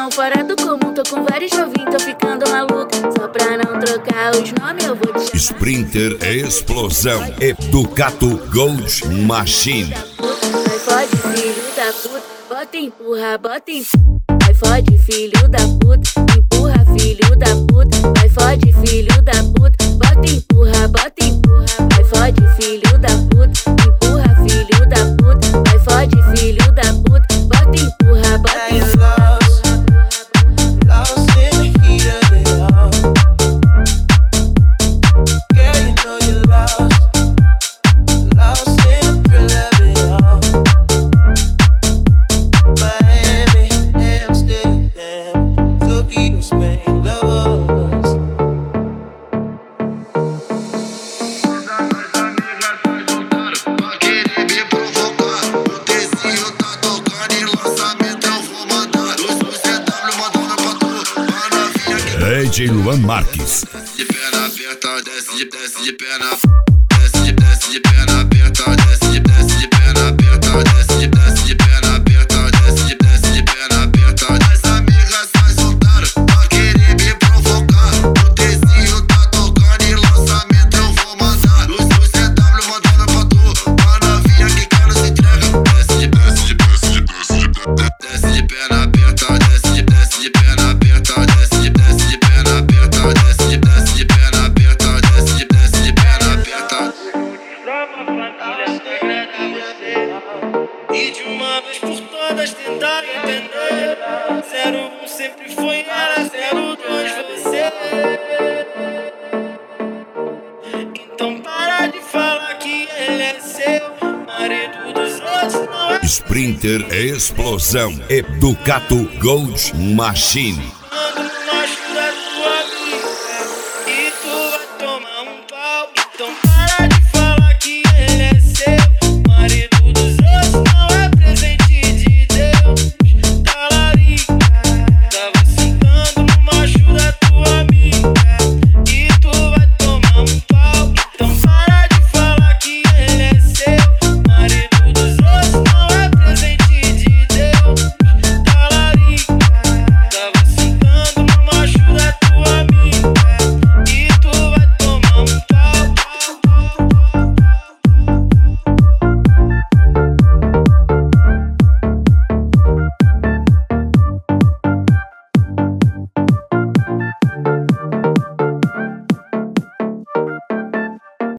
não, fora do comum. Tô com vários novinhos, tô ficando maluca. Só pra não trocar os nomes eu vou te chamar. Sprinter Explosão Ducato Gold Machine. Vai fode filho da puta, bota empurra, bota empurra. Vai fode filho da puta, empurra filho da puta. Vai fode filho da puta, bota empurra, bota empurra. Vai fode filho da puta, empurra filho da puta. Vai fode filho da puta, bota empurra, bota empurra. DJ Luan Marques. De perna aberta, desce de perna, desce de perna aberta, desce de perna aberta, desce de perna aberta, desce de perna aberta. As amigas sai soltaram pra querer me provocar. O Tzinho tá tocando e lançamento eu vou mandar. Os CW mandando pra tu, pra novinha que quer se entrega. Desce de perna aberta, desce de perna aberta, desce de perna aberta, desce de perna aberta, desce de perna aberta. E de uma vez por todas tentar entender. 01 sempre foi ela, 02 você. Então para de falar que ele é seu. Marido dos outros não é. Sprinter Explosão Ducato Gold Machine.